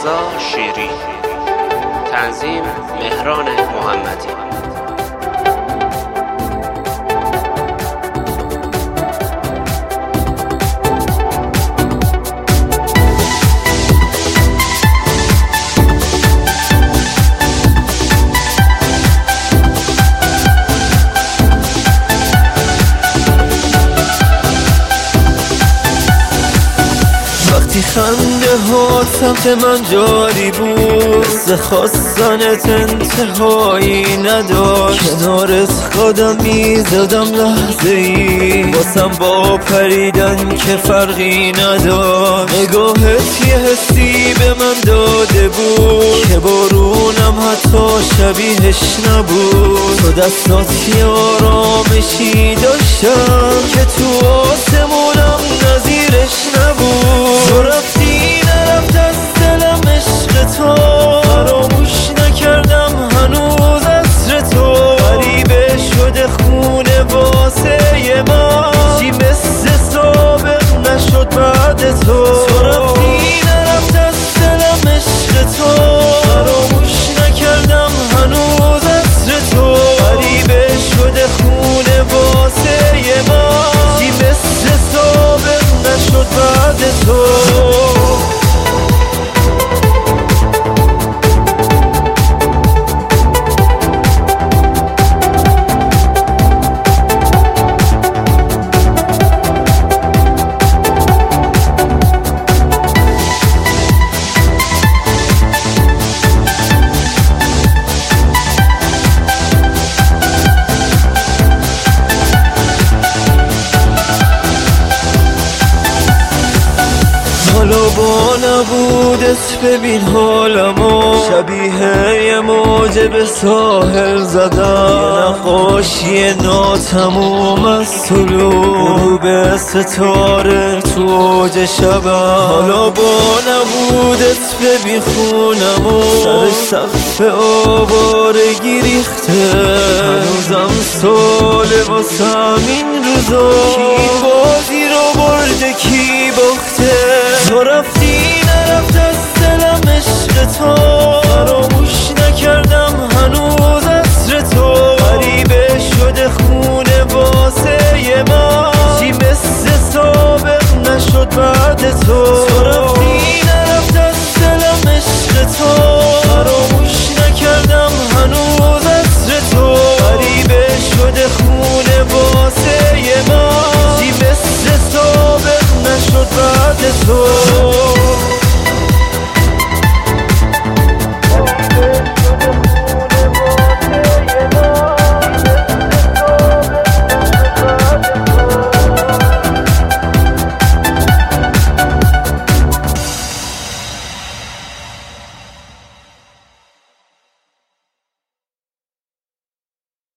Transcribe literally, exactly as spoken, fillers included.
رضا شیری، تنظیم مهران محمدی. وقتی خنده ها سمت من جاری بود، مثل خواستنت انتهایی نداشت. کنارت خودم میزدم لحظه ای، واسم با پریدن که فرقی نداشت. نگاهت یه حسی به من داده بود که بارونم حتی شبیهش نبود. تو دستات یه آرامشی داشتم که تو آسمونم نظیرش نبود. تو رفتی نرفت از دلم عشق تو، فراموش نکردم هنوز عطر تو. غریبه شده خونه واسه ما، چی مثل سابق نشد بعد تو. تو رفتی نرفت از دلم عشق تو، فراموش نکردم هنوز عطر تو. غریبه شده خونه واسه ما، چی مثل سابق نشد بعد تو. حالا با نبودت ببین حالمو، شبیه یه موج به ساحل زدم. یه نقاشی ناتموم از طلوع غروب ستاره تو اوج شبم. حالا با نبودت ببین خونمو، سر سقف آوارگی ریخته. هنوزم ساله واسم این روزا، کی بازی رو برده کی باخته. تو رفتی نرفت از دلم عشق تو، فراموش نکردم هنوز عطر تو. غریبه شده خونه واسه ما، چی مثل سابق نشد بعد تو. تو رفتی